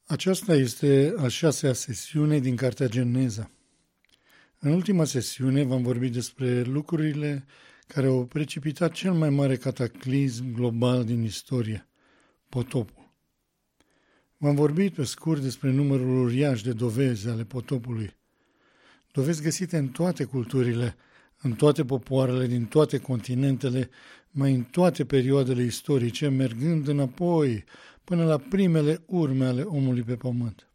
Aceasta este a 6-a sesiune din Cartea Geneza. În ultima sesiune v-am vorbit despre lucrurile care au precipitat cel mai mare cataclism global din istorie, potopul. V-am vorbit pe scurt despre numărul uriaș de dovezi ale potopului, dovezi găsite în toate culturile, în toate popoarele, din toate continentele, mai în toate perioadele istorice, mergând înapoi până la primele urme ale omului pe pământ.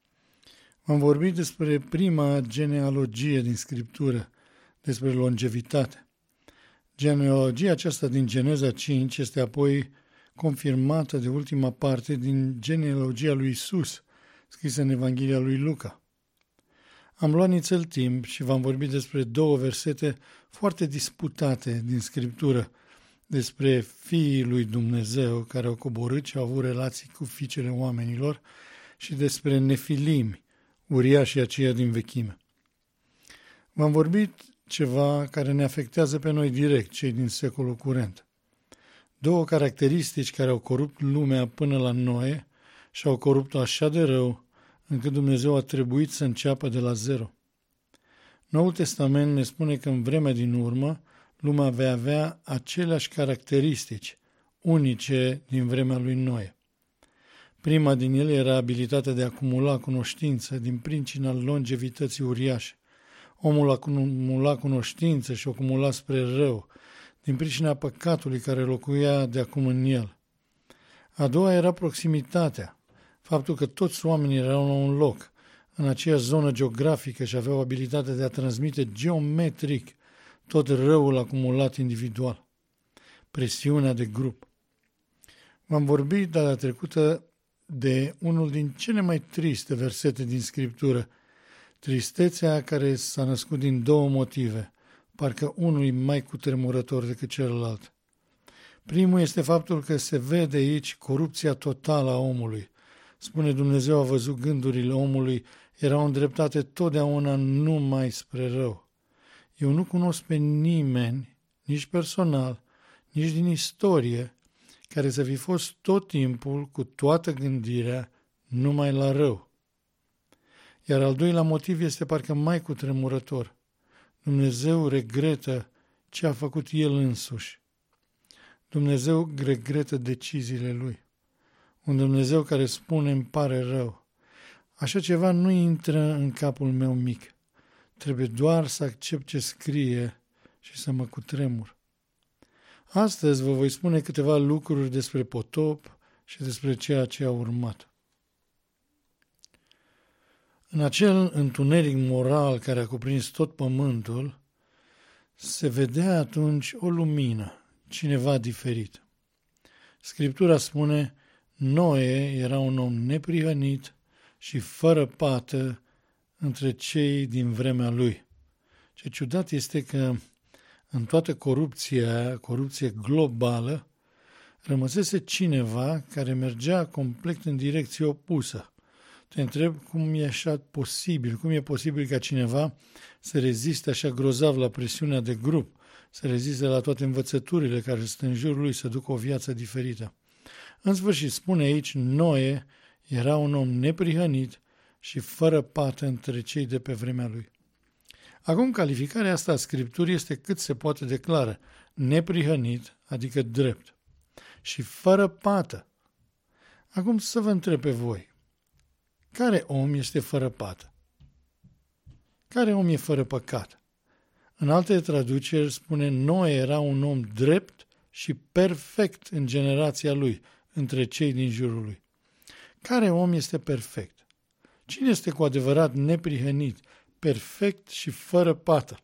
V-am vorbit despre prima genealogie din Scriptură, despre longevitate. Genealogia aceasta din Geneza 5 este apoi confirmată de ultima parte din genealogia lui Isus, scrisă în Evanghelia lui Luca. Am luat nițel timp și v-am vorbit despre două versete foarte disputate din Scriptură, despre fiii lui Dumnezeu care au coborât și au avut relații cu fiicele oamenilor și despre nefilimi, uriașii aceia din vechime. V-am vorbit ceva care ne afectează pe noi direct, cei din secolul curent. Două caracteristici care au corupt lumea până la Noe și au corupt-o așa de rău, încât Dumnezeu a trebuit să înceapă de la zero. Noul Testament ne spune că în vremea din urmă, lumea va avea aceleași caracteristici, unice din vremea lui Noe. Prima din ele era abilitatea de a acumula cunoștință din pricina longevității uriașe. Omul acumula cunoștință și o acumula spre rău, din pricina păcatului care locuia de acum în el. A doua era proximitatea, faptul că toți oamenii erau la un loc, în aceeași zonă geografică și aveau abilitatea de a transmite geometric tot răul acumulat individual. Presiunea de grup. V-am vorbit data trecută de unul din cele mai triste versete din Scriptură, tristețea care s-a născut din două motive, parcă unul e mai cutremurător decât celălalt. Primul este faptul că se vede aici corupția totală a omului. Spune Dumnezeu a văzut gândurile omului, erau îndreptate totdeauna numai spre rău. Eu nu cunosc pe nimeni, nici personal, nici din istorie, care să fi fost tot timpul, cu toată gândirea, numai la rău. Iar al doilea motiv este parcă mai cutremurător. Dumnezeu regretă ce a făcut El însuși. Dumnezeu regretă deciziile Lui. Un Dumnezeu care spune îmi pare rău. Așa ceva nu intră în capul meu mic. Trebuie doar să accept ce scrie și să mă cutremur. Astăzi vă voi spune câteva lucruri despre potop și despre ceea ce a urmat. În acel întuneric moral care a cuprins tot pământul, se vedea atunci o lumină, cineva diferit. Scriptura spune, Noe era un om neprihănit și fără pată între cei din vremea lui. Ce ciudat este că în toată corupție globală, rămăsese cineva care mergea complet în direcție opusă. Te întreb cum e așa posibil, cum e posibil ca cineva să reziste așa grozav la presiunea de grup, să reziste la toate învățăturile care sunt în jurul lui, să ducă o viață diferită. În sfârșit, spune aici, Noe era un om neprihănit și fără pată între cei de pe vremea lui. Acum, calificarea asta a Scripturii este cât se poate declară, neprihănit, adică drept, și fără pată. Acum să vă întreb pe voi, care om este fără pată? Care om e fără păcat? În alte traduceri spune, Noe era un om drept și perfect în generația lui, între cei din jurul lui. Care om este perfect? Cine este cu adevărat neprihănit, perfect și fără pată?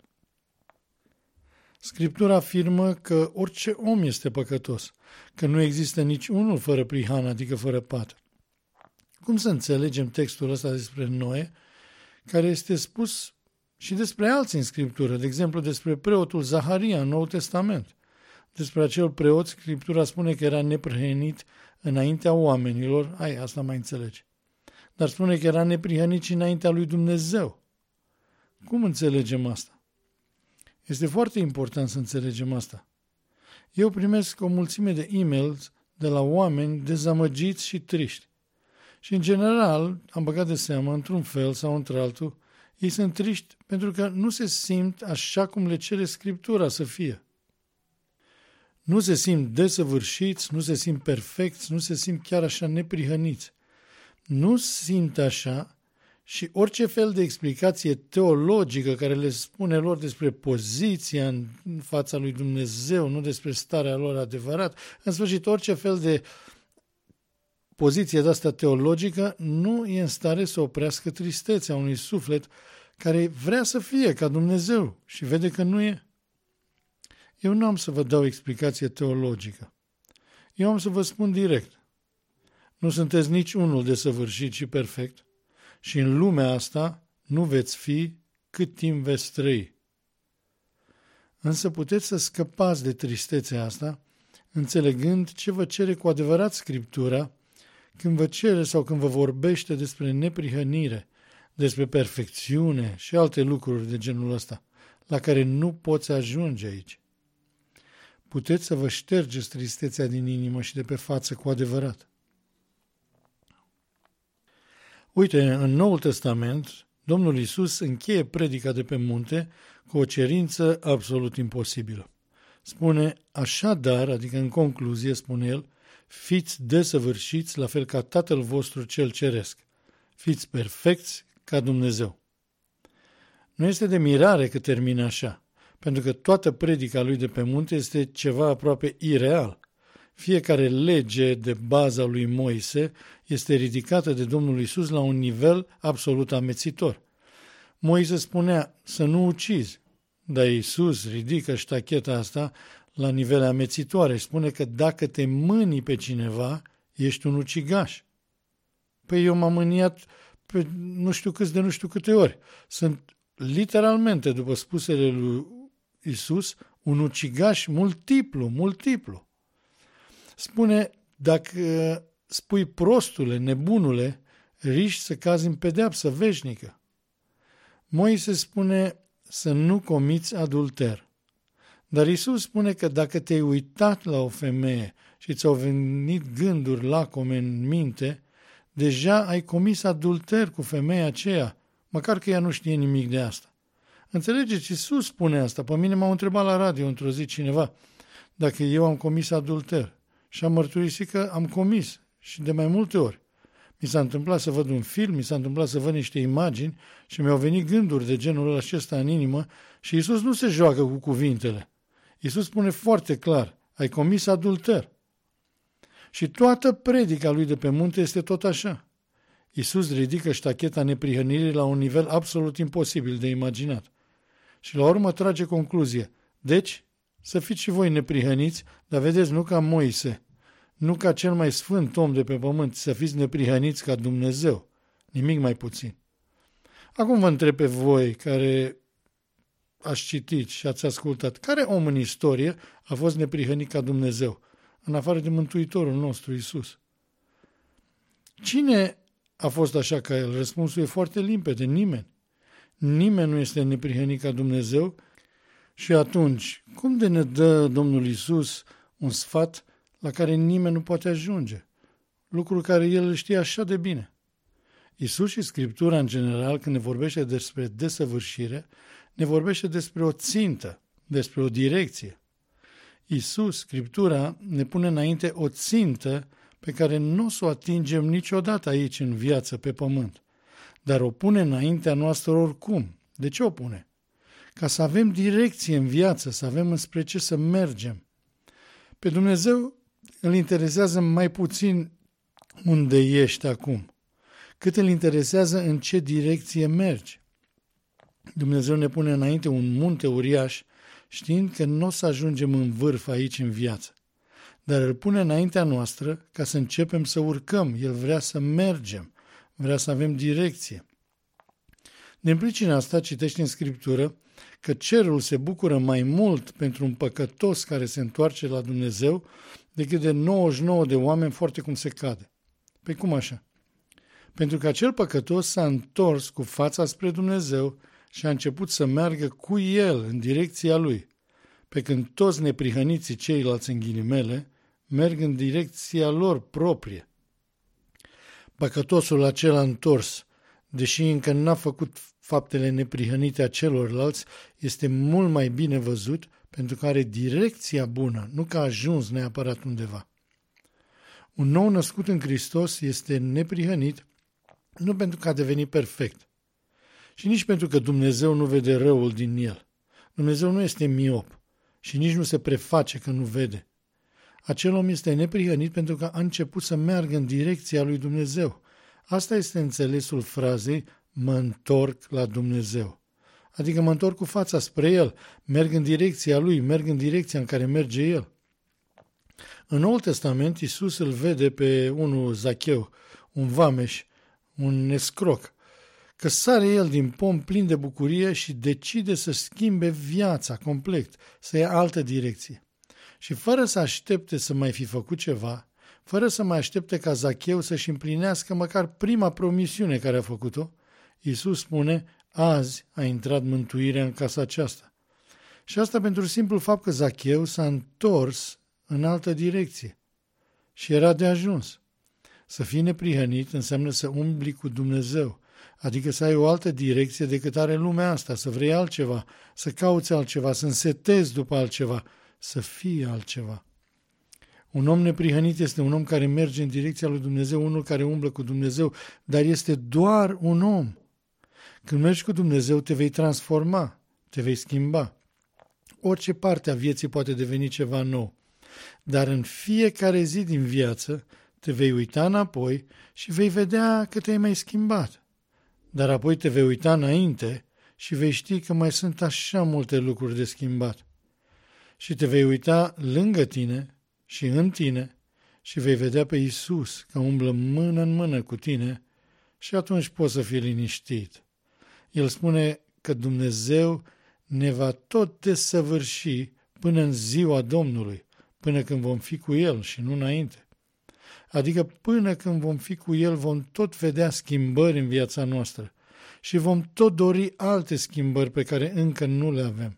Scriptura afirmă că orice om este păcătos, că nu există nici unul fără prihană, adică fără pată. Cum să înțelegem textul ăsta despre Noe, care este spus și despre alții în Scriptură, de exemplu despre preotul Zaharia în Noul Testament? Despre acel preot, Scriptura spune că era neprihănit înaintea oamenilor, asta mai înțelegi. Dar spune că era neprihănit și înaintea lui Dumnezeu. Cum înțelegem asta? Este foarte important să înțelegem asta. Eu primesc o mulțime de e-mails de la oameni dezamăgiți și triști. Și în general, am băgat de seamă, într-un fel sau într-altul, ei sunt triști pentru că nu se simt așa cum le cere Scriptura să fie. Nu se simt desăvârșiți, nu se simt perfecți, nu se simt chiar așa neprihăniți. Nu simt așa și orice fel de explicație teologică care le spune lor despre poziția în fața lui Dumnezeu, nu despre starea lor adevărată, în sfârșit orice fel de poziție de asta teologică nu e în stare să oprească tristețea unui suflet care vrea să fie ca Dumnezeu și vede că nu e. Eu nu am să vă dau explicație teologică. Eu am să vă spun direct. Nu sunteți nici unul desăvârșit și perfect și în lumea asta nu veți fi cât timp veți trăi. Însă puteți să scăpați de tristețea asta înțelegând ce vă cere cu adevărat Scriptura când vă cere sau când vă vorbește despre neprihănire, despre perfecțiune și alte lucruri de genul ăsta, la care nu poți ajunge aici. Puteți să vă ștergeți tristețea din inimă și de pe față cu adevărat. Uite, în Noul Testament, Domnul Iisus încheie predica de pe munte cu o cerință absolut imposibilă. Spune, așadar, adică în concluzie, spune el, fiți desăvârșiți la fel ca Tatăl vostru cel ceresc. Fiți perfecți ca Dumnezeu. Nu este de mirare că termină așa, pentru că toată predica lui de pe munte este ceva aproape ireal. Fiecare lege de baza lui Moise este ridicată de Domnul Iisus la un nivel absolut amețitor. Moise spunea să nu ucizi, dar Iisus ridică ștacheta asta la nivele amețitoare și spune că dacă te mâni pe cineva, ești un ucigaș. Păi eu m-am mâniat pe nu știu câți de nu știu câte ori. Sunt literalmente, după spusele lui Iisus, un ucigaș multiplu. Spune, dacă spui prostule, nebunule, riști să cazi în pedeapsă veșnică. Moise spune să nu comiți adulter. Dar Iisus spune că dacă te-ai uitat la o femeie și ți-au venit gânduri lacome în minte, deja ai comis adulter cu femeia aceea, măcar că ea nu știe nimic de asta. Înțelegeți? Iisus spune asta. Pe mine m-au întrebat la radio într-o zi cineva dacă eu am comis adulter. Și am mărturisit că am comis și de mai multe ori. Mi s-a întâmplat să văd un film, mi s-a întâmplat să văd niște imagini și mi-au venit gânduri de genul acesta în inimă și Iisus nu se joacă cu cuvintele. Iisus spune foarte clar, ai comis adulter. Și toată predica lui de pe munte este tot așa. Iisus ridică ștacheta neprihănirii la un nivel absolut imposibil de imaginat. Și la urmă trage concluzie. Deci, să fiți și voi neprihăniți, dar vedeți, nu ca Moise, nu ca cel mai sfânt om de pe pământ, să fiți neprihăniți ca Dumnezeu, nimic mai puțin. Acum vă întreb pe voi care ați citit și ați ascultat, care om în istorie a fost neprihănit ca Dumnezeu, în afară de Mântuitorul nostru, Iisus? Cine a fost așa ca el? Răspunsul e foarte limpede, nimeni. Nimeni nu este neprihănit ca Dumnezeu. Și atunci, cum de ne dă Domnul Iisus un sfat la care nimeni nu poate ajunge? Lucru care El îl știe așa de bine. Iisus și Scriptura în general, când ne vorbește despre desăvârșire, ne vorbește despre o țintă, despre o direcție. Iisus, Scriptura, ne pune înainte o țintă pe care nu o să o atingem niciodată aici în viață, pe pământ, dar o pune înaintea noastră oricum. De ce o pune? Ca să avem direcție în viață, să avem înspre ce să mergem. Pe Dumnezeu îl interesează mai puțin unde ești acum, cât îl interesează în ce direcție mergi. Dumnezeu ne pune înainte un munte uriaș, știind că nu o să ajungem în vârf aici în viață, dar îl pune înaintea noastră ca să începem să urcăm. El vrea să mergem, vrea să avem direcție. Din pricina asta citești în Scriptură că cerul se bucură mai mult pentru un păcătos care se întoarce la Dumnezeu decât de 99 de oameni foarte cum se cade. Păi cum așa? Pentru că acel păcătos s-a întors cu fața spre Dumnezeu și a început să meargă cu el în direcția lui, pe când toți neprihăniții ceilalți în ghilimele merg în direcția lor proprie. Păcătosul acela întors, deși încă n-a făcut faptele neprihănite a celorlalți, este mult mai bine văzut pentru că are direcția bună, nu că a ajuns neapărat undeva. Un nou născut în Hristos este neprihănit nu pentru că a devenit perfect și nici pentru că Dumnezeu nu vede răul din el. Dumnezeu nu este miop și nici nu se preface că nu vede. Acel om este neprihănit pentru că a început să meargă în direcția lui Dumnezeu. Asta este înțelesul frazei mă întorc la Dumnezeu. Adică mă întorc cu fața spre El, merg în direcția Lui, merg în direcția în care merge El. În Noul Testament, Iisus îl vede pe unul Zacheu, un vameș, un escroc, că sare el din pom plin de bucurie și decide să schimbe viața complet, să ia altă direcție. Și fără să aștepte să mai fi făcut ceva, fără să mai aștepte ca Zacheu să-și împlinească măcar prima promisiune care a făcut-o, Iisus spune, azi a intrat mântuirea în casa aceasta. Și asta pentru simplu fapt că Zacheu s-a întors în altă direcție. Și era de ajuns. Să fii neprihănit înseamnă să umbli cu Dumnezeu, adică să ai o altă direcție decât are lumea asta, să vrei altceva, să cauți altceva, să însetezi după altceva, să fii altceva. Un om neprihănit este un om care merge în direcția lui Dumnezeu, unul care umblă cu Dumnezeu, dar este doar un om. Când mergi cu Dumnezeu, te vei transforma, te vei schimba. Orice parte a vieții poate deveni ceva nou. Dar în fiecare zi din viață te vei uita înapoi și vei vedea că te-ai mai schimbat. Dar apoi te vei uita înainte și vei ști că mai sunt așa multe lucruri de schimbat. Și te vei uita lângă tine și în tine și vei vedea pe Iisus că umblă mână în mână cu tine și atunci poți să fii liniștit. El spune că Dumnezeu ne va tot desăvârși până în ziua Domnului, până când vom fi cu El și nu înainte. Adică până când vom fi cu El vom tot vedea schimbări în viața noastră și vom tot dori alte schimbări pe care încă nu le avem.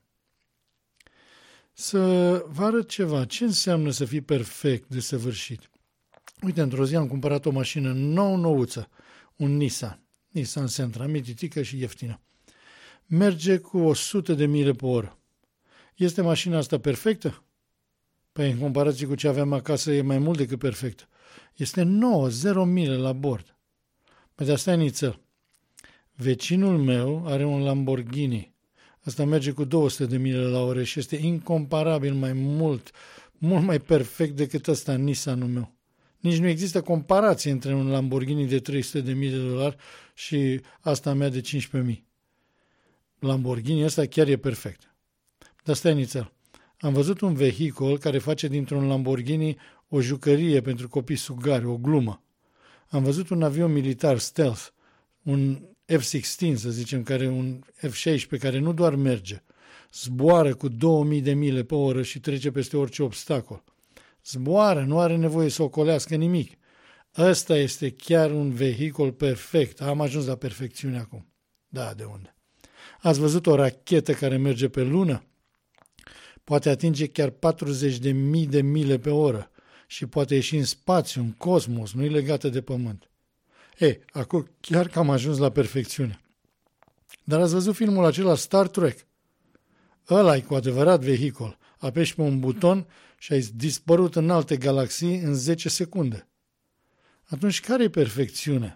Să vă arăt ceva. Ce înseamnă să fii perfect, desăvârșit? Uite, într-o zi am cumpărat o mașină nouță, un Nissan Sentra, mititică și ieftină. Merge cu 100 de mile pe oră. Este mașina asta perfectă? Păi în comparație cu ce aveam acasă e mai mult decât perfectă. Este nouă, 0 mile la bord. Păi de asta e nițel. Vecinul meu are un Lamborghini. Asta merge cu 200 de mile la oră și este incomparabil mai mult mai perfect decât ăsta Nissanul meu. Nici nu există comparație între un Lamborghini de $300.000 și asta mea de 15.000. Lamborghini ăsta chiar e perfect. Dar stai nițel. Am văzut un vehicul care face dintr-un Lamborghini o jucărie pentru copii sugari, o glumă. Am văzut un avion militar stealth, un F-16, să zicem, un F-16 care nu doar merge, zboară cu 2000 de mile pe oră și trece peste orice obstacol. Zboară, nu are nevoie să ocolească nimic. Ăsta este chiar un vehicul perfect. Am ajuns la perfecțiune acum. Da, de unde? Ați văzut o rachetă care merge pe lună? Poate atinge chiar 40.000 de mile pe oră și poate ieși în spațiu, în cosmos, nu-i legată de pământ. Acum chiar că am ajuns la perfecțiune. Dar ați văzut filmul acela Star Trek? Ăla e cu adevărat vehicul. Apeși pe un buton și ai dispărut în alte galaxii în 10 secunde. Atunci care e perfecțiunea?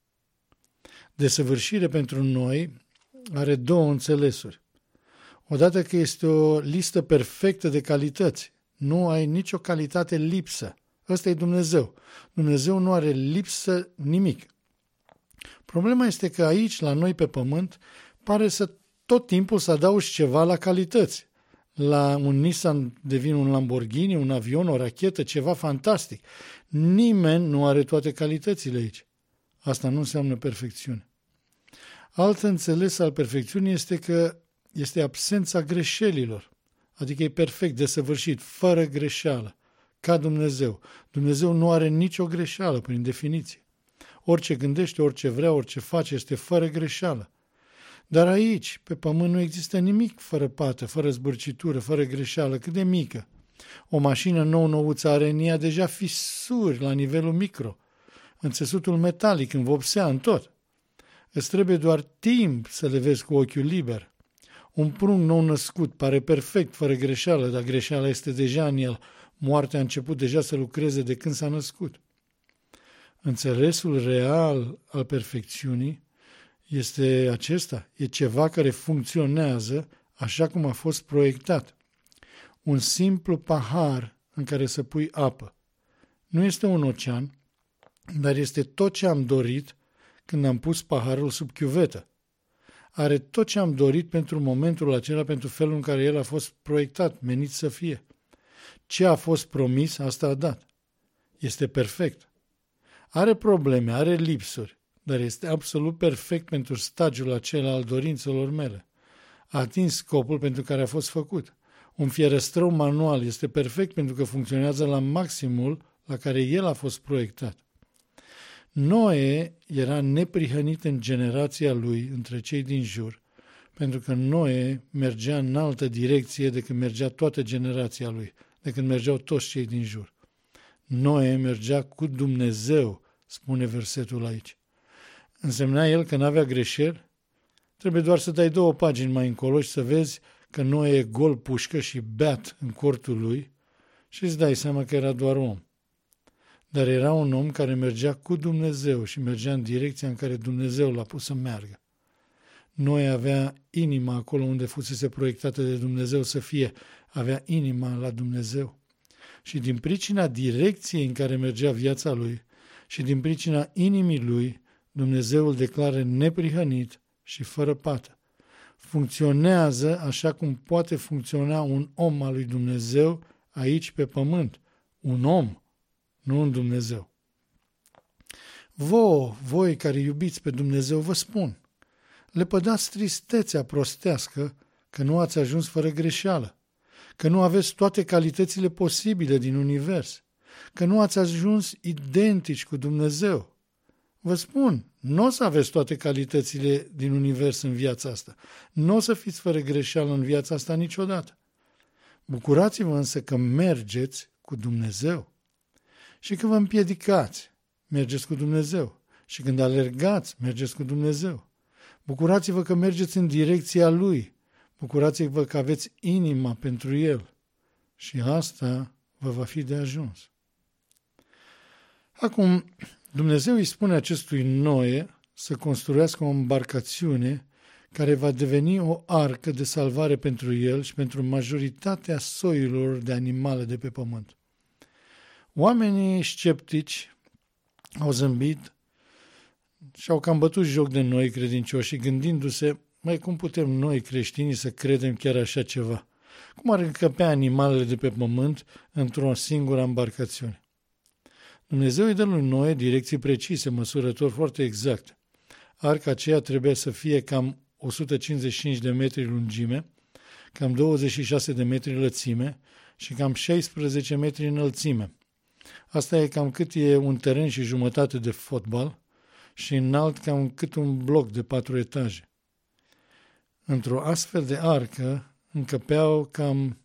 Desăvârșire pentru noi are două înțelesuri. Odată că este o listă perfectă de calități. Nu ai nicio calitate lipsă. Ăsta e Dumnezeu. Dumnezeu nu are lipsă nimic. Problema este că aici, la noi pe pământ, pare să tot timpul să adaugi ceva la calități. La un Nissan devine un Lamborghini, un avion, o rachetă, ceva fantastic. Nimeni nu are toate calitățile aici. Asta nu înseamnă perfecțiune. Alt înțeles al perfecțiunii este că este absența greșelilor. Adică e perfect, desăvârșit, fără greșeală. Ca Dumnezeu. Dumnezeu nu are nicio greșeală, prin definiție. Orice gândește, orice vrea, orice face, este fără greșeală. Dar aici, pe pământ, nu există nimic fără pată, fără zbârcitură, fără greșeală, cât de mică. O mașină nouță are în ea deja fisuri la nivelul micro. în țesutul metalic, în vopsea, în tot. Îți trebuie doar timp să le vezi cu ochiul liber. Un prunc nou născut pare perfect, fără greșeală, dar greșeala este deja în el. Moartea a început deja să lucreze de când s-a născut. Înțelesul real al perfecțiunii este acesta. E ceva care funcționează așa cum a fost proiectat. Un simplu pahar în care să pui apă. Nu este un ocean, dar este tot ce am dorit când am pus paharul sub chiuvetă. Are tot ce am dorit pentru momentul acela, pentru felul în care el a fost proiectat, menit să fie. Ce a fost promis, asta a dat. Este perfect. Are probleme, are lipsuri, dar este absolut perfect pentru stagiul acela al dorințelor mele. A atins scopul pentru care a fost făcut. Un fierăstrău manual este perfect pentru că funcționează la maximul la care el a fost proiectat. Noe era neprihănit în generația lui între cei din jur, pentru că Noe mergea în altă direcție decât mergea toată generația lui, decât mergeau toți cei din jur. Noe mergea cu Dumnezeu, spune versetul aici. Însemna el că n-avea greșeli? Trebuie doar să dai 2 pagini mai încolo și să vezi că Noe e gol pușcă și beat în cortul lui și îți dai seama că era doar om. Dar era un om care mergea cu Dumnezeu și mergea în direcția în care Dumnezeu l-a pus să meargă. Noe avea inima acolo unde fusese proiectată de Dumnezeu să fie, avea inima la Dumnezeu. Și din pricina direcției în care mergea viața lui și din pricina inimii lui, Dumnezeu îl declară neprihănit și fără pată. Funcționează așa cum poate funcționa un om al lui Dumnezeu aici pe pământ. Un om, nu un Dumnezeu. Voi care iubiți pe Dumnezeu, vă spun, lepădați tristețea prostească că nu ați ajuns fără greșeală, că nu aveți toate calitățile posibile din univers, că nu ați ajuns identici cu Dumnezeu. Vă spun, nu o să aveți toate calitățile din univers în viața asta. Nu o să fiți fără greșeală în viața asta niciodată. Bucurați-vă însă că mergeți cu Dumnezeu. Și când vă împiedicați, mergeți cu Dumnezeu. Și când alergați, mergeți cu Dumnezeu. Bucurați-vă că mergeți în direcția Lui. Bucurați-vă că aveți inima pentru El. Și asta vă va fi de ajuns. Acum, Dumnezeu îi spune acestui Noe să construiască o embarcațiune care va deveni o arcă de salvare pentru el și pentru majoritatea soiurilor de animale de pe pământ. Oamenii sceptici au zâmbit și au cam bătut joc de noi credincioși, gândindu-se, cum putem noi creștinii să credem chiar așa ceva? Cum ar încăpea animalele de pe pământ într-o singură embarcațiune? Dumnezeu îi dă lui Noe direcții precise, măsurători foarte exacte. Arca aceea trebuia să fie cam 155 de metri lungime, cam 26 de metri lățime și cam 16 metri înălțime. Asta e cam cât e un teren și jumătate de fotbal și înalt cam cât un bloc de 4 etaje. Într-o astfel de arcă încăpeau cam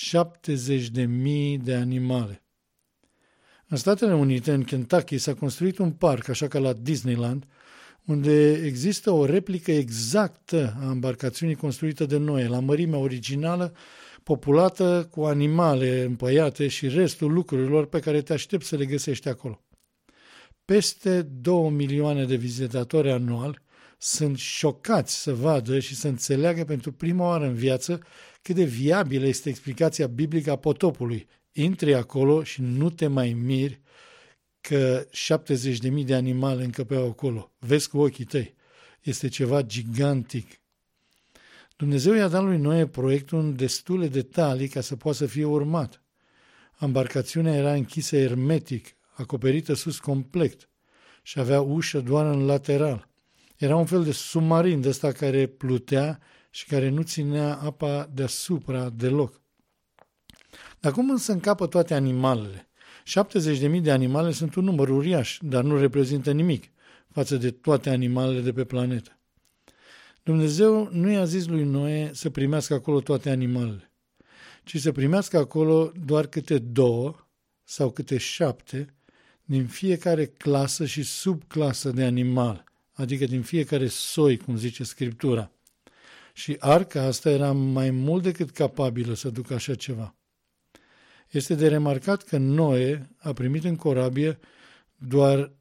70.000 de animale. În Statele Unite, în Kentucky, s-a construit un parc, așa ca la Disneyland, unde există o replică exactă a embarcațiunii construită de Noe, la mărimea originală, populată cu animale împăiate și restul lucrurilor pe care te aștepți să le găsești acolo. Peste 2 milioane de vizitatori anual sunt șocați să vadă și să înțeleagă pentru prima oară în viață cât de viabilă este explicația biblică a potopului. Intri acolo și nu te mai miri că 70.000 de animale încăpeau acolo. Vezi cu ochii tăi. Este ceva gigantic. Dumnezeu i-a dat lui Noe proiectul în destule detalii ca să poată să fie urmat. Embarcațiunea era închisă hermetic, acoperită sus complet și avea ușă doar în lateral. Era un fel de submarin de ăsta care plutea și care nu ținea apa deasupra deloc. Dar cum însă încapă toate animalele? 70.000 de animale sunt un număr uriaș, dar nu reprezintă nimic față de toate animalele de pe planetă. Dumnezeu nu i-a zis lui Noe să primească acolo toate animalele, ci să primească acolo doar câte 2 sau câte 7 din fiecare clasă și subclasă de animal, adică din fiecare soi, cum zice Scriptura. Și arca asta era mai mult decât capabilă să ducă așa ceva. Este de remarcat că Noe a primit în corabie doar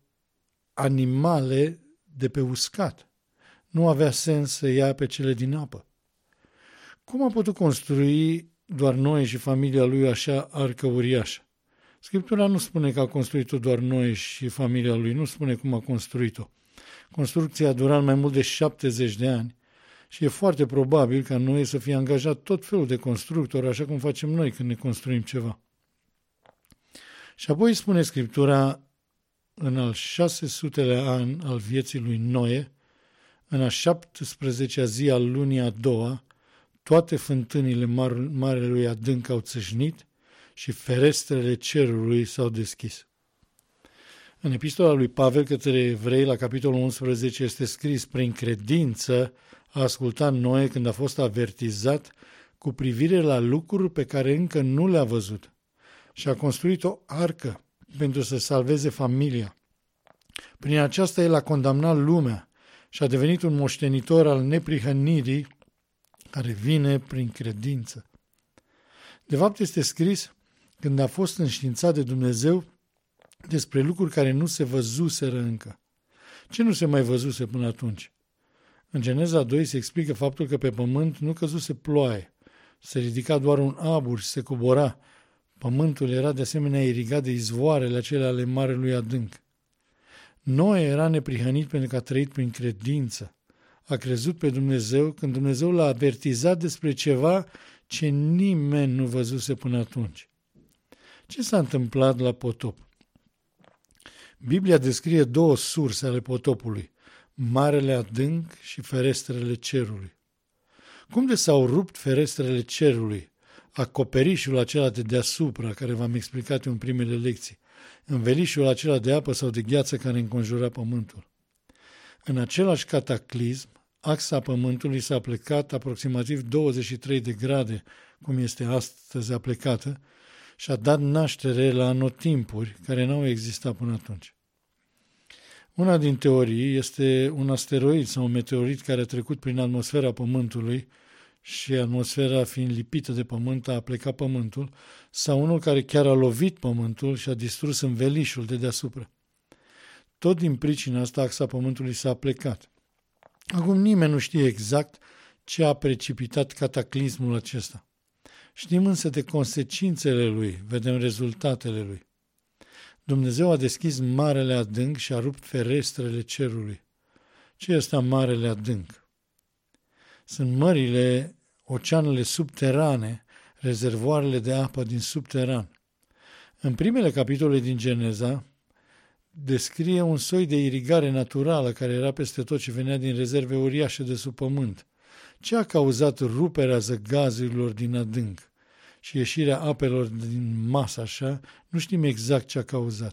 animale de pe uscat. Nu avea sens să ia pe cele din apă. Cum a putut construi doar Noe și familia lui așa arcă uriașă? Scriptura nu spune că a construit-o doar Noe și familia lui, nu spune cum a construit-o. Construcția a durat mai mult de 70 de ani și e foarte probabil ca Noe să fie angajat tot felul de constructori, așa cum facem noi când ne construim ceva. Și apoi spune Scriptura, în al 600-lea an al vieții lui Noe, în a 17-a zi al lunii a doua, toate fântânile marelui adânc au țâșnit și ferestrele cerului s-au deschis. În epistola lui Pavel către Evrei, la capitolul 11, este scris: prin credință a ascultat Noe când a fost avertizat cu privire la lucruri pe care încă nu le-a văzut și a construit o arcă pentru să salveze familia. Prin aceasta el a condamnat lumea și a devenit un moștenitor al neprihănirii care vine prin credință. De fapt, este scris când a fost înștiințat de Dumnezeu despre lucruri care nu se văzuseră încă. Ce nu se mai văzuse până atunci? În Geneza 2 se explică faptul că pe pământ nu căzuse ploaie, se ridica doar un abur și se cobora. Pământul era de asemenea irigat de izvoarele acelea ale marelui adânc. Noe era neprihănit pentru că a trăit prin credință. A crezut pe Dumnezeu când Dumnezeu l-a avertizat despre ceva ce nimeni nu văzuse până atunci. Ce s-a întâmplat la potop? Biblia descrie două surse ale potopului, marele adânc și ferestrele cerului. Cum de s-au rupt ferestrele cerului, acoperișul acela de deasupra, care v-am explicat în primele lecții, învelișul acela de apă sau de gheață care înconjura pământul? În același cataclism, axa pământului s-a plecat aproximativ 23 de grade, cum este astăzi aplecată, și a dat naștere la anotimpuri care n-au existat până atunci. Una din teorii este un asteroid sau un meteorit care a trecut prin atmosfera Pământului și atmosfera fiind lipită de Pământ a plecat Pământul, sau unul care chiar a lovit Pământul și a distrus învelișul de deasupra. Tot din pricina asta axa Pământului s-a plecat. Acum nimeni nu știe exact ce a precipitat cataclismul acesta. Știm însă de consecințele lui, vedem rezultatele lui. Dumnezeu a deschis marele adânc și a rupt ferestrele cerului. Ce este marele adânc? Sunt mările, oceanele subterane, rezervoarele de apă din subteran. În primele capitole din Geneza, descrie un soi de irigare naturală care era peste tot și venea din rezerve uriașe de sub pământ. Ce a cauzat ruperea zăgazurilor din adânc și ieșirea apelor din masă, așa, nu știm exact ce a cauzat.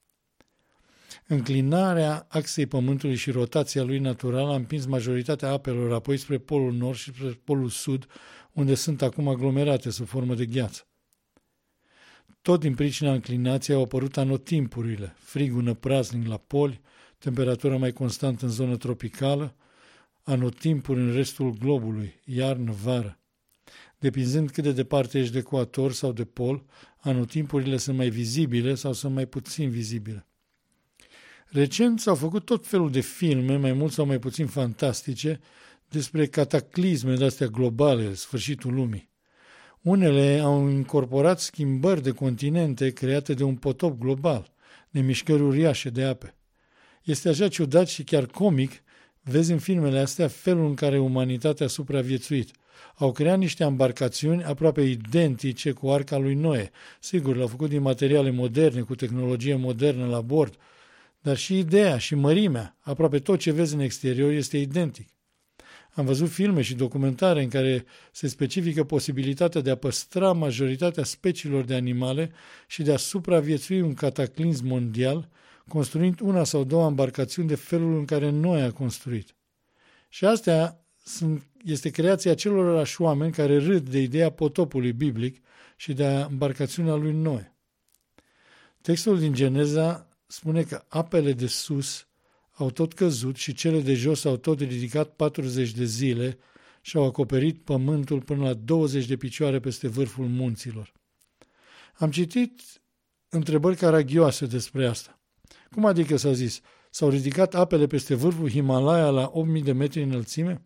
Înclinarea axei Pământului și rotația lui naturală a împins majoritatea apelor apoi spre polul nord și spre polul sud, unde sunt acum aglomerate sub formă de gheață. Tot din pricina înclinației au apărut anotimpurile, frigul năpraznic la poli, temperatura mai constantă în zonă tropicală, anotimpuri în restul globului, iarnă-vară. Depinzând cât de departe ești de ecuator sau de pol, anotimpurile sunt mai vizibile sau sunt mai puțin vizibile. Recent s-au făcut tot felul de filme, mai mult sau mai puțin fantastice, despre cataclisme de-astea globale, sfârșitul lumii. Unele au incorporat schimbări de continente create de un potop global, de mișcări uriașe de ape. Este așa ciudat și chiar comic, vezi în filmele astea felul în care umanitatea a supraviețuit. Au creat niște embarcațiuni aproape identice cu arca lui Noe. Sigur, le-au făcut din materiale moderne, cu tehnologie modernă la bord, dar și ideea și mărimea, aproape tot ce vezi în exterior este identic. Am văzut filme și documentare în care se specifică posibilitatea de a păstra majoritatea speciilor de animale și de a supraviețui un cataclism mondial, construind una sau două embarcațiuni de felul în care Noe a construit. Și astea este creația celorlași oameni care râd de ideea potopului biblic și de embarcațiunea lui Noe. Textul din Geneza spune că apele de sus au tot căzut și cele de jos au tot ridicat 40 de zile și au acoperit pământul până la 20 de picioare peste vârful munților. Am citit întrebări caragioase despre asta. Cum adică s-a zis? S-au ridicat apele peste vârful Himalaya la 8000 de metri înălțime?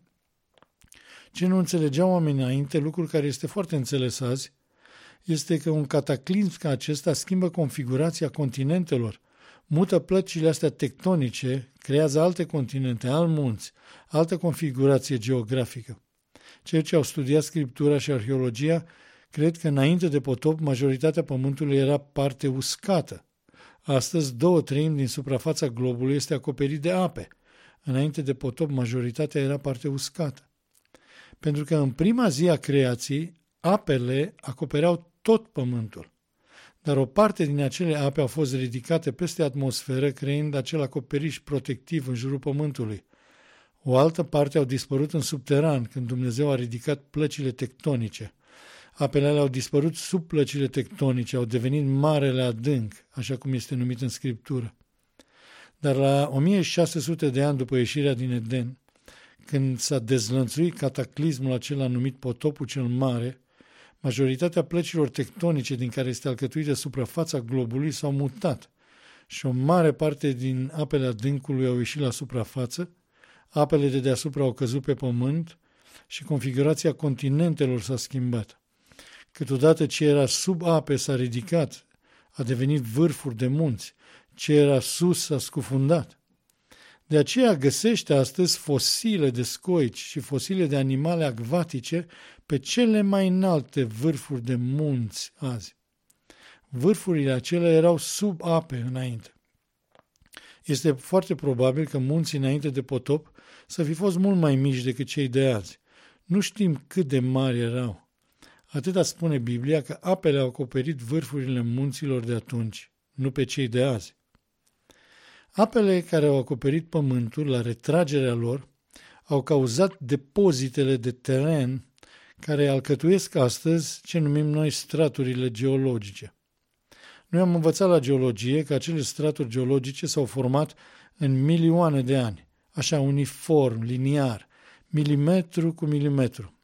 Ce nu înțelegeau oamenii înainte, lucrul care este foarte înțeles azi, este că un cataclism ca acesta schimbă configurația continentelor, mută plăcile astea tectonice, creează alte continente, alt munți, altă configurație geografică. Cei ce au studiat Scriptura și arheologia cred că înainte de potop majoritatea pământului era parte uscată. Astăzi 2/3 din suprafața globului este acoperit de ape. Înainte de potop majoritatea era parte uscată. Pentru că în prima zi a creației apele acopereau tot pământul. Dar o parte din acele ape au fost ridicate peste atmosferă, creând acel acoperiș protectiv în jurul pământului. O altă parte au dispărut în subteran, când Dumnezeu a ridicat plăcile tectonice. Apele alea au dispărut sub plăcile tectonice, au devenit marele adânc, așa cum este numit în Scriptură. Dar la 1600 de ani după ieșirea din Eden, când s-a dezlănțuit cataclismul acela numit potopul cel mare, majoritatea plăcilor tectonice din care este alcătuită suprafața globului s-au mutat și o mare parte din apele adâncului au ieșit la suprafață, apele de deasupra au căzut pe pământ și configurația continentelor s-a schimbat. Câteodată ce era sub ape s-a ridicat, a devenit vârfuri de munți, ce era sus s-a scufundat. De aceea găsește astăzi fosile de scoici și fosile de animale acvatice pe cele mai înalte vârfuri de munți azi. Vârfurile acelea erau sub ape înainte. Este foarte probabil că munții înainte de potop să fi fost mult mai mici decât cei de azi. Nu știm cât de mari erau. Atâta spune Biblia că apele au acoperit vârfurile munților de atunci, nu pe cei de azi. Apele care au acoperit pământul la retragerea lor au cauzat depozitele de teren care alcătuiesc astăzi ce numim noi straturile geologice. Noi am învățat la geologie că acele straturi geologice s-au format în milioane de ani, așa uniform, liniar, milimetru cu milimetru.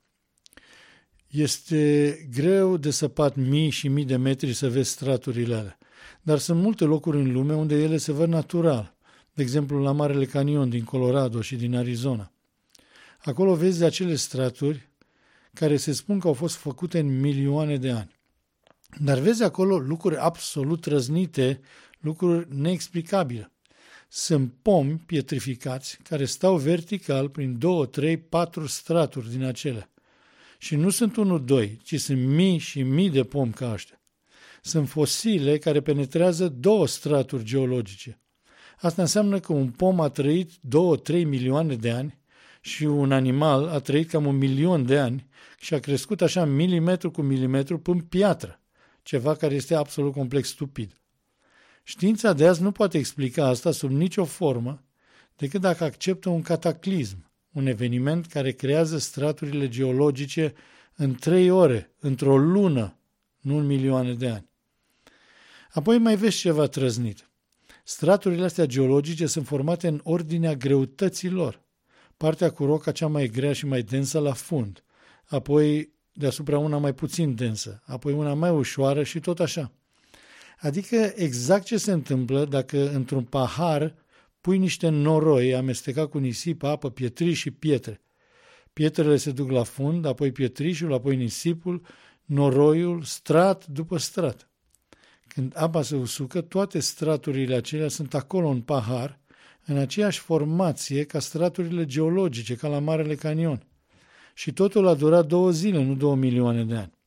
Este greu de săpat mii și mii de metri să vezi straturile alea, dar sunt multe locuri în lume unde ele se văd natural, de exemplu la Marele Canion din Colorado și din Arizona. Acolo vezi acele straturi care se spun că au fost făcute în milioane de ani. Dar vezi acolo lucruri absolut răznite, lucruri neexplicabile. Sunt pomi pietrificați care stau vertical prin 2, 3, 4 straturi din acelea. Și nu sunt 1-2, ci sunt mii și mii de pomi ca ăștia. Sunt fosile care penetrează 2 straturi geologice. Asta înseamnă că un pom a trăit 2-3 milioane de ani și un animal a trăit cam 1.000.000 de ani și a crescut așa milimetru cu milimetru până piatră, ceva care este absolut complex stupid. Știința de azi nu poate explica asta sub nicio formă decât dacă acceptă un cataclism, un eveniment care creează straturile geologice în 3 ore, într-o lună, nu în milioane de ani. Apoi mai vezi ceva trăznit. Straturile astea geologice sunt formate în ordinea greutății lor. Partea cu roca cea mai grea și mai densă la fund, apoi deasupra una mai puțin densă, apoi una mai ușoară și tot așa. Adică exact ce se întâmplă dacă într-un pahar pui niște noroi amestecat cu nisip, apă, pietriș și pietre. Pietrele se duc la fund, apoi pietrișul, apoi nisipul, noroiul, strat după strat. Când apa se usucă, toate straturile acelea sunt acolo în pahar, în aceeași formație ca straturile geologice, ca la Marele Canion. Și totul a durat 2 zile, nu 2 milioane de ani.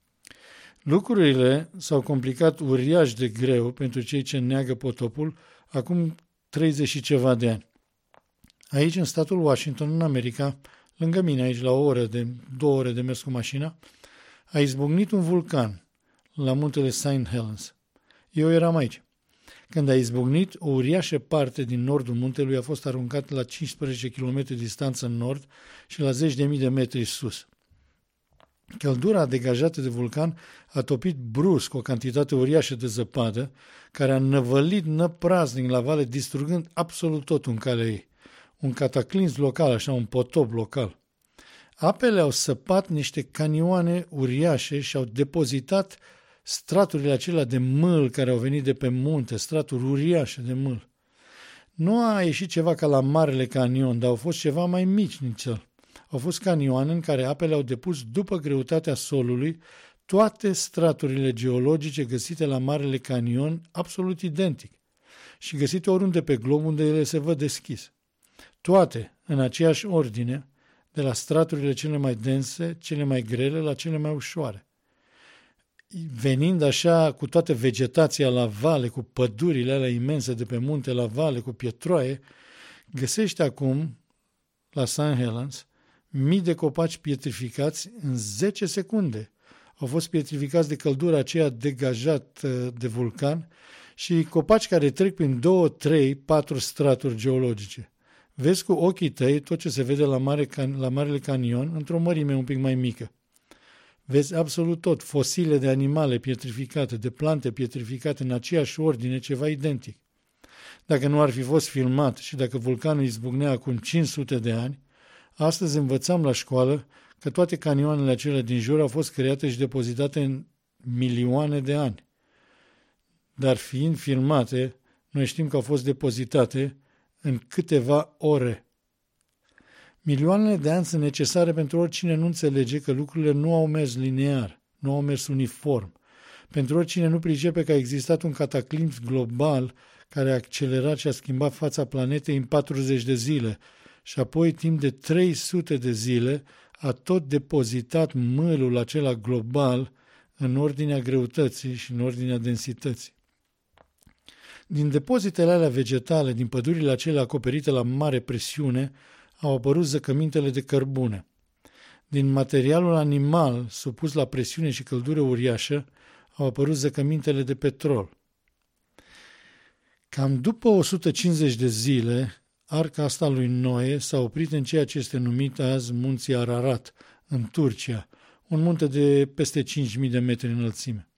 Lucrurile s-au complicat uriaș de greu pentru cei ce neagă potopul acum 30 și ceva de ani. Aici, în statul Washington, în America, lângă mine, aici la 2 ore de mers cu mașina, a izbucnit un vulcan la muntele St. Helens. Eu eram aici. Când a izbucnit, o uriașă parte din nordul muntelui a fost aruncată la 15 km distanță în nord și la 10.000 de metri sus. Căldura degajată de vulcan a topit brusc o cantitate uriașă de zăpadă, care a năvălit năpraznic la vale, distrugând absolut tot în calea ei. Un cataclism local, așa, un potop local. Apele au săpat niște canioane uriașe și au depozitat straturile acelea de mâl care au venit de pe munte, straturi uriașe de mâl. Nu a ieșit ceva ca la Marele Canion, dar au fost ceva mai mici nițel. Au fost canioane în care apele au depus după greutatea solului toate straturile geologice găsite la Marele Canion, absolut identic, și găsite oriunde pe glob unde ele se văd deschis. Toate în aceeași ordine, de la straturile cele mai dense, cele mai grele, la cele mai ușoare. Venind așa cu toată vegetația la vale, cu pădurile alea imense de pe munte la vale, cu pietroaie, găsește acum, la St. Helens, mii de copaci pietrificați în 10 secunde. Au fost pietrificați de căldura aceea degajat de vulcan și copaci care trec prin 2, 3, 4 straturi geologice. Vezi cu ochii tăi tot ce se vede la Marele Canion într-o mărime un pic mai mică. Vezi absolut tot, fosile de animale pietrificate, de plante pietrificate în aceeași ordine, ceva identic. Dacă nu ar fi fost filmat și dacă vulcanul izbucnea acum 500 de ani, astăzi învățam la școală că toate canioanele acelea din jur au fost create și depozitate în milioane de ani. Dar fiind filmate, noi știm că au fost depozitate în câteva ore. Milioanele de ani sunt necesare pentru oricine nu înțelege că lucrurile nu au mers linear, nu au mers uniform. Pentru oricine nu pricepe că a existat un cataclism global care a accelerat și a schimbat fața planetei în 40 de zile și apoi timp de 300 de zile a tot depozitat mâlul acela global în ordinea greutății și în ordinea densității. Din depozitele alea vegetale, din pădurile acelea acoperite la mare presiune, au apărut zăcămintele de cărbune. Din materialul animal supus la presiune și căldură uriașă, au apărut zăcămintele de petrol. Cam după 150 de zile, arca asta lui Noe s-a oprit în ceea ce este numit azi Munții Ararat, în Turcia, un munte de peste 5.000 de metri înălțime.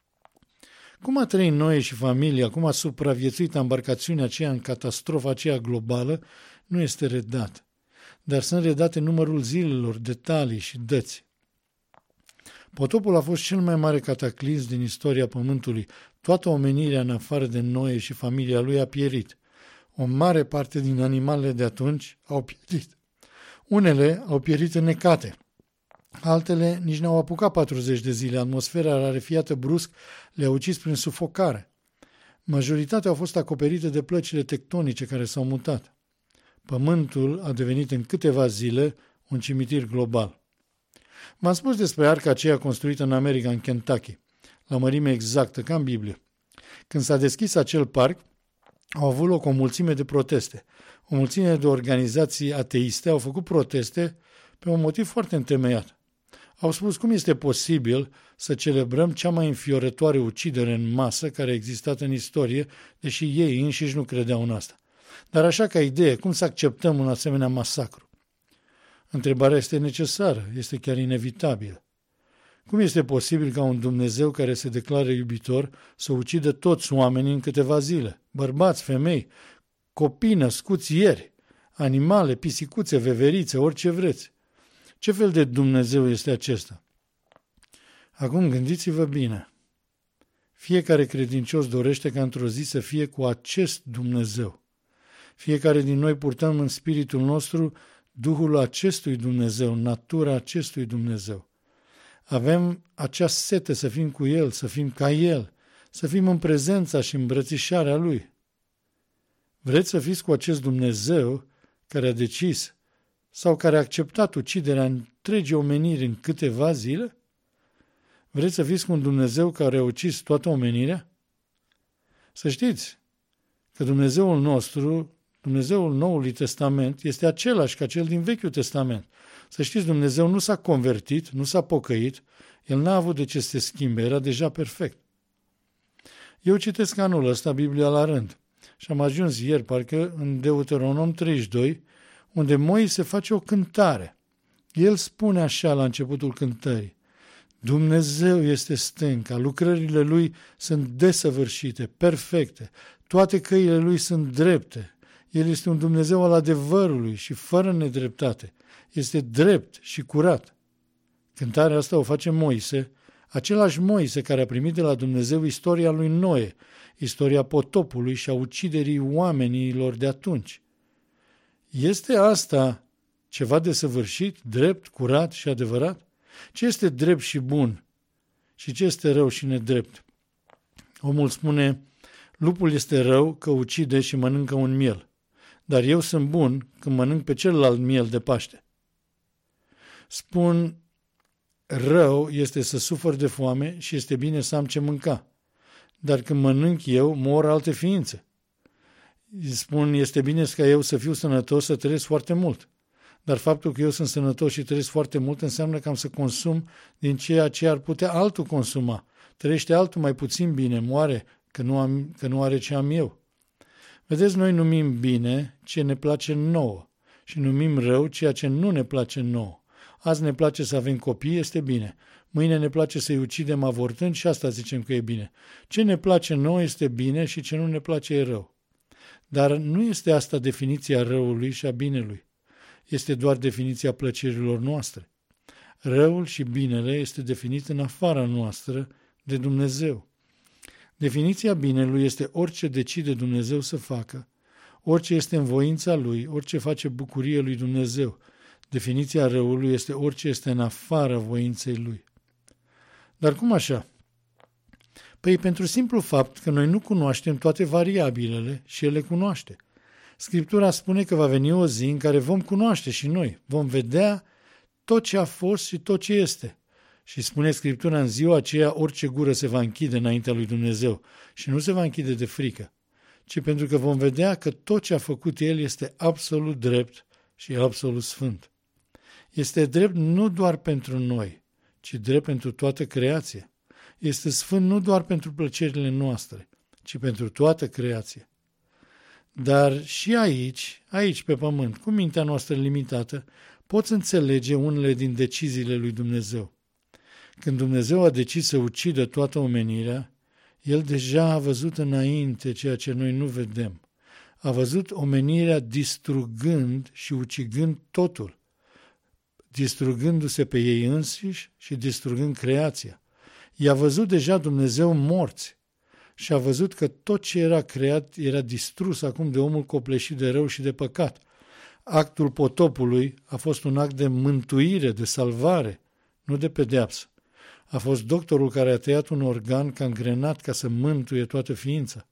Cum a trăit Noe și familia, cum a supraviețuit embarcațiunea aceea în catastrofa aceea globală, nu este redat, dar sunt redate numărul zilelor, detalii și dăți. Potopul a fost cel mai mare cataclism din istoria Pământului. Toată omenirea, în afară de Noe și familia lui, a pierit. O mare parte din animalele de atunci au pierit. Unele au pierit înnecate. Altele nici n-au apucat 40 de zile. Atmosfera rarefiată brusc le-a ucis prin sufocare. Majoritatea au fost acoperite de plăcile tectonice care s-au mutat. Pământul a devenit în câteva zile un cimitir global. V-am spus despre arca aceea construită în America, în Kentucky, la mărime exactă, ca în Biblie. Când s-a deschis acel parc, au avut loc o mulțime de proteste. O mulțime de organizații ateiste au făcut proteste pe un motiv foarte întemeiat. Au spus cum este posibil să celebrăm cea mai înfiorătoare ucidere în masă care a existat în istorie, deși ei înșiși nu credeau în asta. Dar așa ca idee, cum să acceptăm un asemenea masacru? Întrebarea este necesară, este chiar inevitabilă. Cum este posibil ca un Dumnezeu care se declară iubitor să ucidă toți oamenii în câteva zile? Bărbați, femei, copii născuți ieri, animale, pisicuțe, veverițe, orice vreți. Ce fel de Dumnezeu este acesta? Acum gândiți-vă bine. Fiecare credincios dorește ca într-o zi să fie cu acest Dumnezeu. Fiecare din noi purtăm în spiritul nostru Duhul acestui Dumnezeu, natura acestui Dumnezeu. Avem acea sete să fim cu El, să fim ca El, să fim în prezența și îmbrățișarea Lui. Vreți să fiți cu acest Dumnezeu care a decis sau care a acceptat uciderea întregii omeniri în câteva zile? Vreți să fiți cu un Dumnezeu care a ucis toată omenirea? Să știți că Dumnezeul nostru, Dumnezeul Noului Testament, este același ca cel din Vechiul Testament. Să știți, Dumnezeu nu s-a convertit, nu s-a pocăit, El n-a avut de ce să se schimbe, era deja perfect. Eu citesc anul ăsta Biblia la rând și am ajuns ieri, parcă, în Deuteronom 32, unde Moise face o cântare. El spune așa la începutul cântării: Dumnezeu este stânca, lucrările Lui sunt desăvârșite, perfecte, toate căile Lui sunt drepte. El este un Dumnezeu al adevărului și fără nedreptate. Este drept și curat. Cântarea asta o face Moise, același Moise care a primit de la Dumnezeu istoria lui Noe, istoria potopului și a uciderii oamenilor de atunci. Este asta ceva desăvârșit, drept, curat și adevărat? Ce este drept și bun? Și ce este rău și nedrept? Omul spune, lupul este rău că ucide și mănâncă un miel, dar eu sunt bun când mănânc pe celălalt miel de Paște. Spun, rău este să sufăr de foame și este bine să am ce mânca, dar când mănânc eu, mor alte ființe. Spun, este bine ca eu să fiu sănătos, să trăiesc foarte mult. Dar faptul că eu sunt sănătos și trăiesc foarte mult înseamnă că am să consum din ceea ce ar putea altul consuma. Trăiește altul mai puțin bine, moare că nu are ce am eu. Vedeți, noi numim bine ce ne place nouă și numim rău ceea ce nu ne place nouă. Azi ne place să avem copii, este bine. Mâine ne place să-i ucidem avortând și asta zicem că e bine. Ce ne place nouă este bine și ce nu ne place e rău. Dar nu este asta definiția răului și a binelui. Este doar definiția plăcerilor noastre. Răul și binele este definit în afara noastră de Dumnezeu. Definiția binelui este orice decide Dumnezeu să facă, orice este în voința Lui, orice face bucurie lui Dumnezeu. Definiția răului este orice este în afara voinței Lui. Dar cum așa? Păi pentru simplu fapt că noi nu cunoaștem toate variabilele și El le cunoaște. Scriptura spune că va veni o zi în care vom cunoaște și noi, vom vedea tot ce a fost și tot ce este. Și spune Scriptura, în ziua aceea orice gură se va închide înaintea lui Dumnezeu și nu se va închide de frică, ci pentru că vom vedea că tot ce a făcut El este absolut drept și absolut sfânt. Este drept nu doar pentru noi, ci drept pentru toată creația. Este sfânt nu doar pentru plăcerile noastre, ci pentru toată creația. Dar și aici pe pământ, cu mintea noastră limitată, poți înțelege unele din deciziile lui Dumnezeu. Când Dumnezeu a decis să ucidă toată omenirea, El deja a văzut înainte ceea ce noi nu vedem. A văzut omenirea distrugând și ucigând totul, distrugându-se pe ei înșiși și distrugând creația. I-a văzut deja Dumnezeu morți și a văzut că tot ce era creat era distrus acum de omul copleșit de rău și de păcat. Actul potopului a fost un act de mântuire, de salvare, nu de pedeapsă. A fost doctorul care a tăiat un organ gangrenat ca să mântuie toată ființa.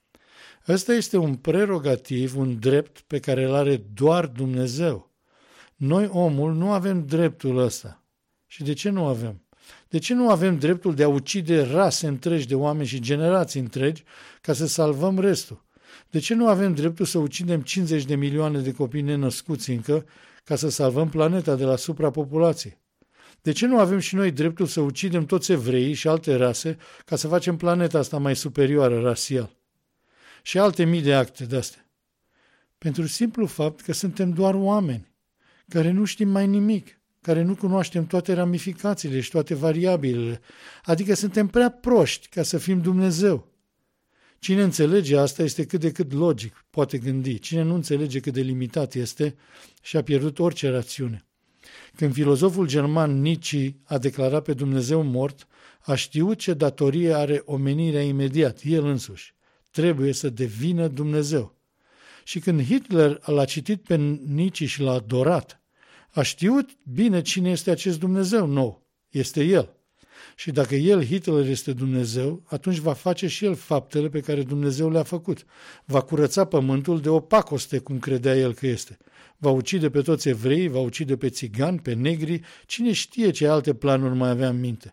Ăsta este un prerogativ, un drept pe care îl are doar Dumnezeu. Noi, omul, nu avem dreptul ăsta. Și de ce nu avem? De ce nu avem dreptul de a ucide rase întregi de oameni și generații întregi ca să salvăm restul? De ce nu avem dreptul să ucidem 50 de milioane de copii nenăscuți încă ca să salvăm planeta de la suprapopulație? De ce nu avem și noi dreptul să ucidem toți evreii și alte rase ca să facem planeta asta mai superioară rasial? Și alte mii de acte de-astea. Pentru simplu fapt că suntem doar oameni care nu știm mai nimic, care nu cunoaștem toate ramificațiile și toate variabilele, adică suntem prea proști ca să fim Dumnezeu. Cine înțelege asta este cât de cât logic, poate gândi. Cine nu înțelege cât de limitat este și-a pierdut orice rațiune. Când filozoful german Nietzsche a declarat pe Dumnezeu mort, a știut ce datorie are omenirea imediat, el însuși. Trebuie să devină Dumnezeu. Și când Hitler l-a citit pe Nietzsche și l-a adorat, a știut bine cine este acest Dumnezeu nou. Este El. Și dacă Hitler, este Dumnezeu, atunci va face și el faptele pe care Dumnezeu le-a făcut. Va curăța pământul de o pacoste, cum credea el că este. Va ucide pe toți evreii, va ucide pe țigani, pe negri, cine știe ce alte planuri mai avea în minte.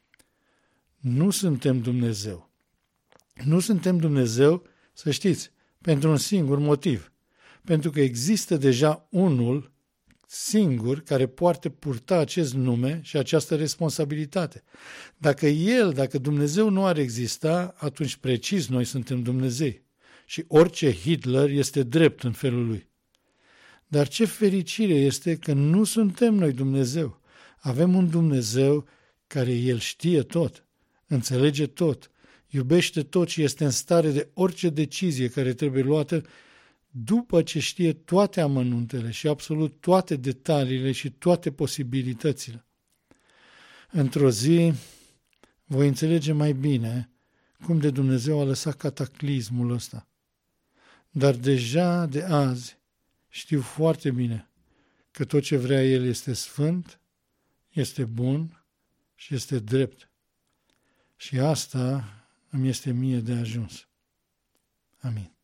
Nu suntem Dumnezeu. Nu suntem Dumnezeu, să știți, pentru un singur motiv. Pentru că există deja unul singur care poate purta acest nume și această responsabilitate. Dacă Dumnezeu nu ar exista, atunci precis noi suntem Dumnezei. Și orice Hitler este drept în felul lui. Dar ce fericire este că nu suntem noi Dumnezeu. Avem un Dumnezeu care El știe tot, înțelege tot, iubește tot și este în stare de orice decizie care trebuie luată după ce știe toate amănuntele și absolut toate detaliile și toate posibilitățile. Într-o zi voi înțelege mai bine cum de Dumnezeu a lăsat cataclismul ăsta. Dar deja de azi știu foarte bine că tot ce vrea El este sfânt, este bun și este drept. Și asta îmi este mie de ajuns. Amin.